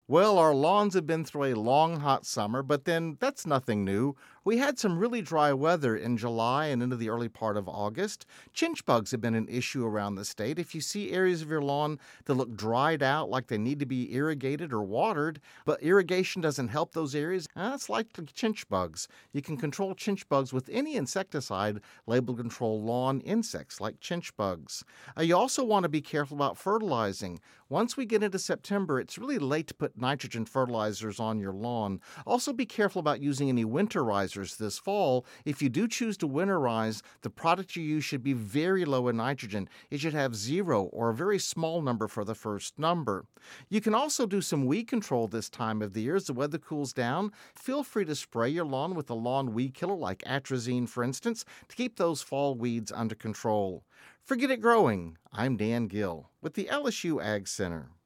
Well, our lawns have been through a long, hot summer, but then that's nothing new. We had some really dry weather in July and into the early part of August. Chinch bugs have been an issue around the state. If you see areas of your lawn that look dried out, like they need to be irrigated or watered, but irrigation doesn't help those areas, that's likely chinch bugs. You can control chinch bugs with any insecticide labeled to control lawn insects like chinch bugs. You also want to be careful about fertilizing. Once we get into September, it's really late to put nitrogen fertilizers on your lawn. Also, be careful about using any winterizers this fall. If you do choose to winterize, the product you use should be very low in nitrogen. It should have 0 or a very small number for the first number. You can also do some weed control this time of the year as the weather cools down. Feel free to spray your lawn with a lawn weed killer like atrazine, for instance, to keep those fall weeds under control. Forget it growing. I'm Dan Gill with the LSU Ag Center.